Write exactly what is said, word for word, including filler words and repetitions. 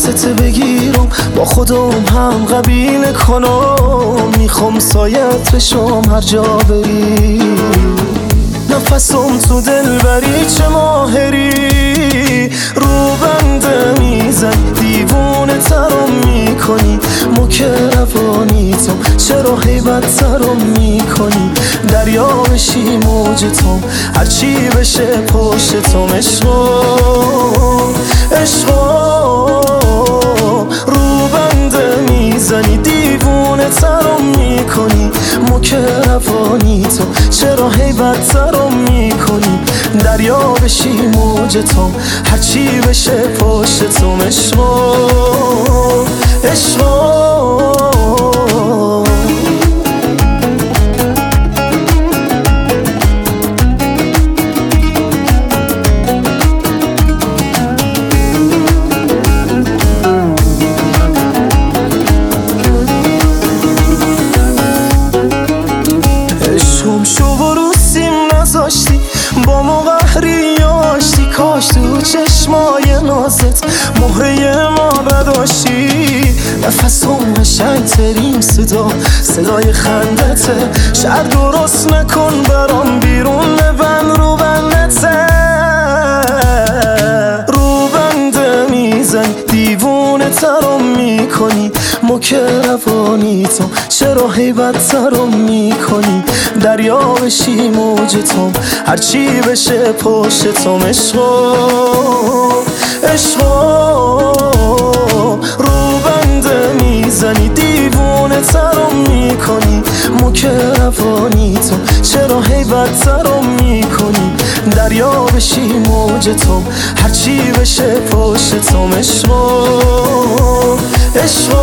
دستت بگیرم با خودم هم قبیله کنم، میخوام سایت بشم هر جا بری، نفسم تو دل بری چه ماهری، رو بنده میزن دیوونه ترم میکنی، مکروانیتم چرا هیبت ترم میکنی، دریا بشی موجتم هرچی بشه پشتم، عشقم عشقم رو بنده میزنی دیوونه ترم میکنی، مکروانیتم چرا هیبت ترم میکنی، دریا بشی موجتم هرچی بشه پشتم، عشقم عشقم. عشقم شو و رو سیم نذاشتی با ما قهری آشتی، کاش تو چشمای نازت مهره ما بداشتی، نفسم قشنگ ترین صدا صدای خندته، شاید درست نکن برام بیرون ببند رو بندته، رو بنده میزن دیوونه ترم میکنی، مکروانیتم چرا هیبت ترم میکنی، دریا بشی موجتم هرچی بشه پشتم، عشقم عشقم رو بنده میزنی دیوونه ترم میکنی، مکروانیتم چرا هیبت ترم میکنی، دریا بشی موجتم هرچی بشه پشتم، عشقم عشقم.